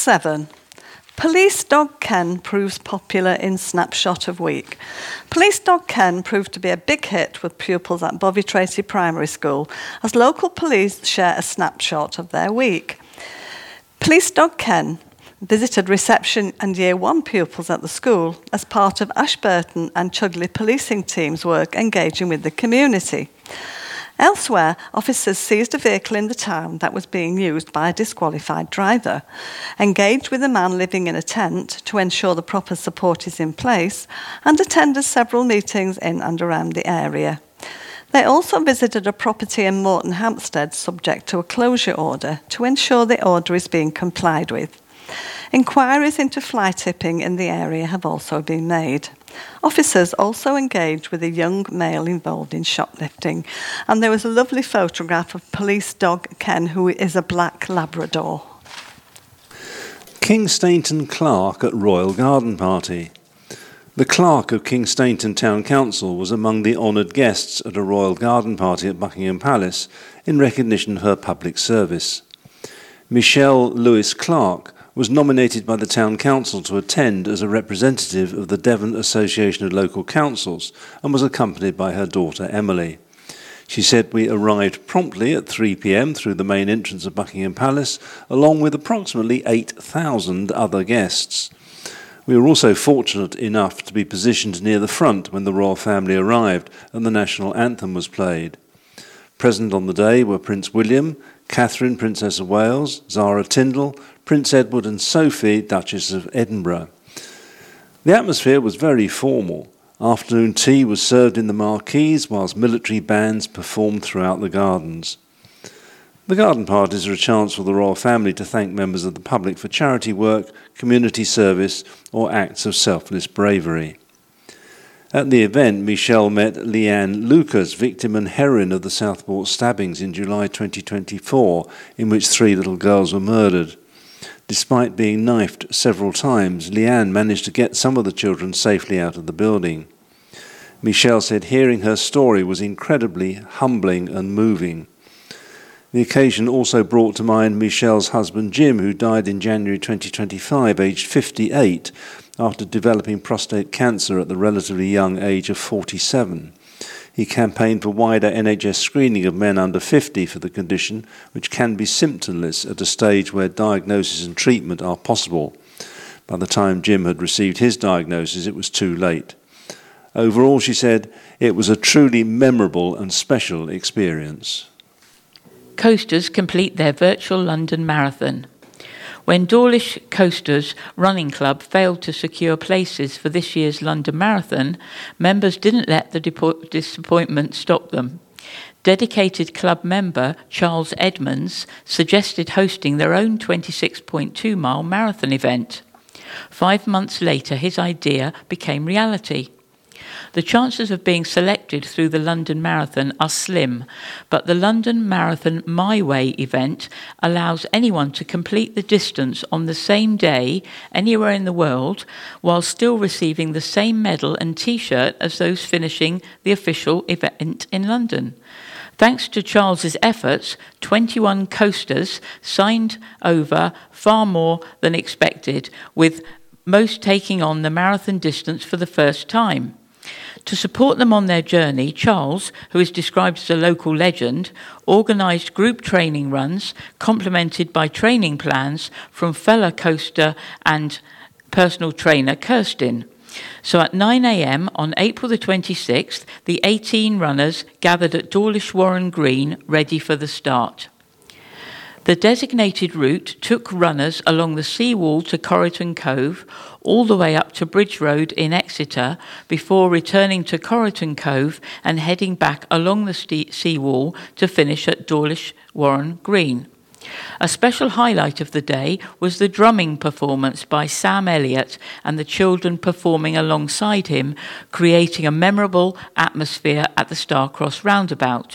7. Police Dog Ken proves popular in Snapshot of Week. Police Dog Ken proved to be a big hit with pupils at Bovey Tracy Primary School as local police share a snapshot of their week. Police Dog Ken visited reception and Year 1 pupils at the school as part of Ashburton and Chudley policing teams' work engaging with the community. Elsewhere, officers seized a vehicle in the town that was being used by a disqualified driver, engaged with a man living in a tent to ensure the proper support is in place, and attended several meetings in and around the area. They also visited a property in Morton Hampstead subject to a closure order to ensure the order is being complied with. Inquiries into fly tipping in the area have also been made. Officers also engaged with a young male involved in shoplifting, and there was a lovely photograph of Police Dog Ken, who is a black Labrador. King Stainton Clerk at Royal Garden Party. The Clerk of King Stainton Town Council was among the honoured guests at a Royal Garden Party at Buckingham Palace in recognition of her public service. Michelle Lewis Clark was nominated by the Town Council to attend as a representative of the Devon Association of Local Councils and was accompanied by her daughter Emily. She said, "We arrived promptly at 3 p.m. through the main entrance of Buckingham Palace, along with approximately 8,000 other guests. We were also fortunate enough to be positioned near the front when the royal family arrived and the national anthem was played. Present on the day were Prince William, Catherine, Princess of Wales, Zara Tindall, Prince Edward and Sophie, Duchess of Edinburgh. The atmosphere was very formal. Afternoon tea was served in the marquees, whilst military bands performed throughout the gardens. The garden parties are a chance for the royal family to thank members of the public for charity work, community service, or acts of selfless bravery. At the event, Michelle met Leanne Lucas, victim and heroine of the Southport stabbings in July 2024, in which 3 little girls were murdered. Despite being knifed several times, Leanne managed to get some of the children safely out of the building. Michelle said hearing her story was incredibly humbling and moving. The occasion also brought to mind Michelle's husband Jim, who died in January 2025, aged 58, after developing prostate cancer at the relatively young age of 47. He campaigned for wider NHS screening of men under 50 for the condition, which can be symptomless at a stage where diagnosis and treatment are possible. By the time Jim had received his diagnosis, it was too late. Overall, she said, it was a truly memorable and special experience. Coasters complete their virtual London Marathon. When Dawlish Coasters Running Club failed to secure places for this year's London Marathon, members didn't let the disappointment stop them. Dedicated club member Charles Edmonds suggested hosting their own 26.2-mile marathon event. 5 months later, his idea became reality. The chances of being selected through the London Marathon are slim, but the London Marathon My Way event allows anyone to complete the distance on the same day, anywhere in the world, while still receiving the same medal and T-shirt as those finishing the official event in London. Thanks to Charles's efforts, 21 coasters signed over, far more than expected, with most taking on the marathon distance for the first time. To support them on their journey, Charles, who is described as a local legend, organised group training runs, complemented by training plans from fellow coaster and personal trainer Kirstin. So at 9 a.m. on April the 26th, the 18 runners gathered at Dawlish Warren Green, ready for the start. The designated route took runners along the seawall to Corriton Cove, all the way up to Bridge Road in Exeter, before returning to Corriton Cove and heading back along the seawall to finish at Dawlish Warren Green. A special highlight of the day was the drumming performance by Sam Elliott and the children performing alongside him, creating a memorable atmosphere at the Starcross roundabout.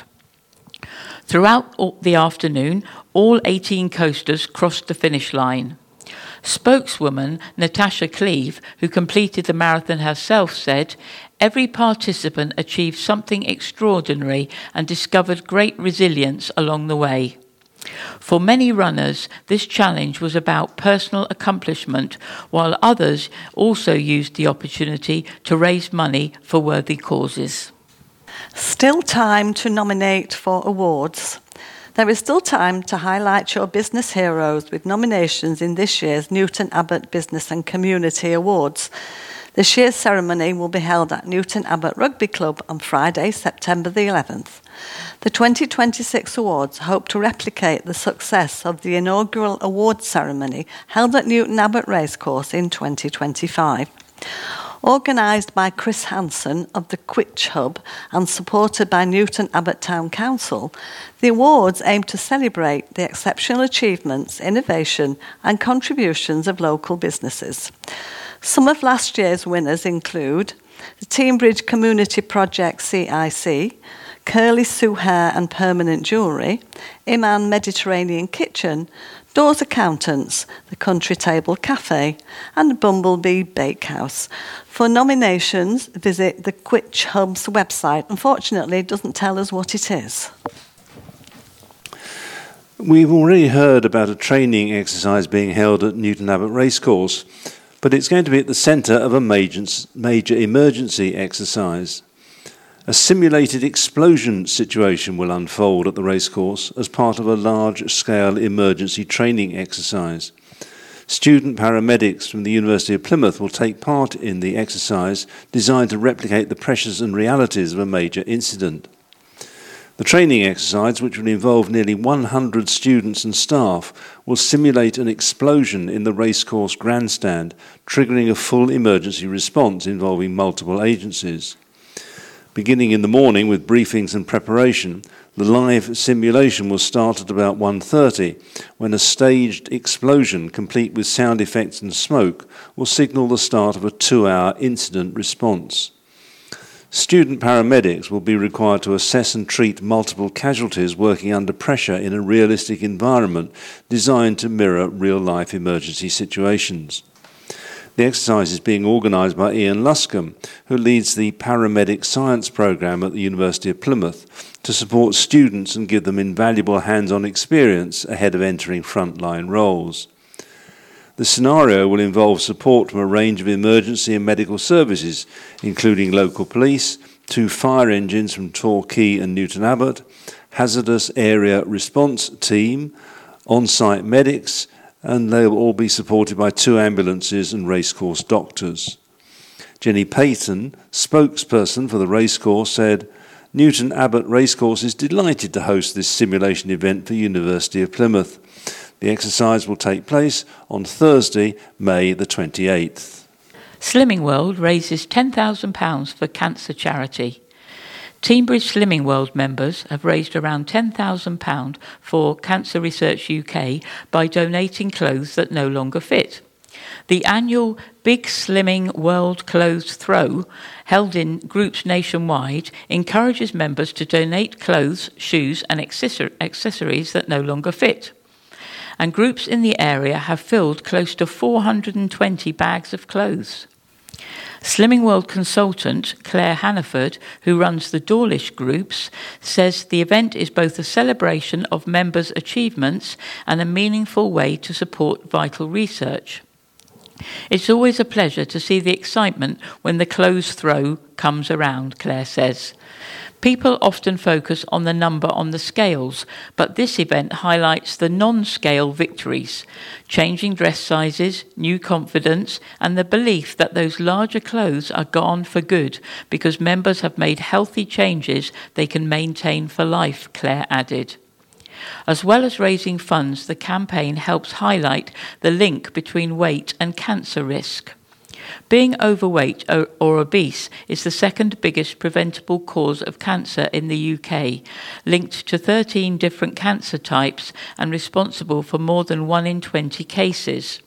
Throughout the afternoon, all 18 coasters crossed the finish line. Spokeswoman Natasha Cleave, who completed the marathon herself, said, "Every participant achieved something extraordinary and discovered great resilience along the way." For many runners, this challenge was about personal accomplishment, while others also used the opportunity to raise money for worthy causes. Still time to nominate for awards. There is still time to highlight your business heroes with nominations in this year's Newton Abbot Business and Community Awards. This year's ceremony will be held at Newton Abbot Rugby Club on Friday, September the 11th. The 2026 awards hope to replicate the success of the inaugural awards ceremony held at Newton Abbot Racecourse in 2025. Organised by Chris Hansen of the Quitch Hub and supported by Newton Abbot Town Council, the awards aim to celebrate the exceptional achievements, innovation and contributions of local businesses. Some of last year's winners include the Teambridge Community Project CIC, Curly Sue Hair and Permanent Jewellery, Iman Mediterranean Kitchen, Doors Accountants, the Country Table Cafe, and Bumblebee Bakehouse. For nominations, visit the Quitch Hub's website. Unfortunately, it doesn't tell us what it is. We've already heard about a training exercise being held at Newton Abbot Racecourse, but it's going to be at the centre of a major emergency exercise. A simulated explosion situation will unfold at the racecourse as part of a large-scale emergency training exercise. Student paramedics from the University of Plymouth will take part in the exercise designed to replicate the pressures and realities of a major incident. The training exercise, which will involve nearly 100 students and staff, will simulate an explosion in the racecourse grandstand, triggering a full emergency response involving multiple agencies. Beginning in the morning with briefings and preparation, the live simulation will start at about 1:30, when a staged explosion, complete with sound effects and smoke, will signal the start of a 2-hour incident response. Student paramedics will be required to assess and treat multiple casualties working under pressure in a realistic environment designed to mirror real-life emergency situations. The exercise is being organised by Ian Luscombe, who leads the Paramedic Science Programme at the University of Plymouth, to support students and give them invaluable hands-on experience ahead of entering frontline roles. The scenario will involve support from a range of emergency and medical services, including local police, 2 fire engines from Torquay and Newton Abbot, hazardous area response team, on-site medics, and they will all be supported by 2 ambulances and racecourse doctors. Jenny Payton, spokesperson for the racecourse, said, "Newton Abbot Racecourse is delighted to host this simulation event for University of Plymouth. The exercise will take place on Thursday, May the 28th. Slimming World raises £10,000 for cancer charity. Teambridge Slimming World members have raised around £10,000 for Cancer Research UK by donating clothes that no longer fit. The annual Big Slimming World Clothes Throw, held in groups nationwide, encourages members to donate clothes, shoes and accessories that no longer fit. And groups in the area have filled close to 420 bags of clothes. Slimming World consultant Claire Hannaford, who runs the Dawlish groups, says the event is both a celebration of members' achievements and a meaningful way to support vital research. It's always a pleasure to see the excitement when the clothes throw comes around, Claire says. People often focus on the number on the scales, but this event highlights the non-scale victories, changing dress sizes, new confidence, and the belief that those larger clothes are gone for good because members have made healthy changes they can maintain for life, Claire added. As well as raising funds, the campaign helps highlight the link between weight and cancer risk. Being overweight or obese is the second biggest preventable cause of cancer in the UK, linked to 13 different cancer types and responsible for more than 1 in 20 cases.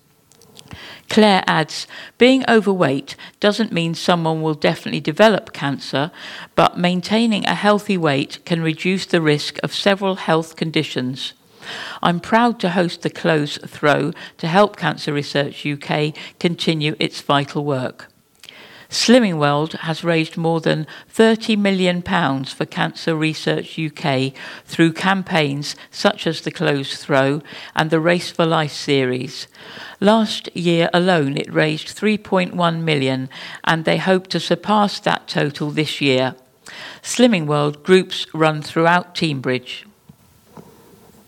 Claire adds, being overweight doesn't mean someone will definitely develop cancer, but maintaining a healthy weight can reduce the risk of several health conditions. I'm proud to host the Clothes Throw to help Cancer Research UK continue its vital work. Slimming World has raised more than £30 million for Cancer Research UK through campaigns such as the Closed Throw and the Race for Life series. Last year alone it raised £3.1 million, and they hope to surpass that total this year. Slimming World groups run throughout Teignbridge.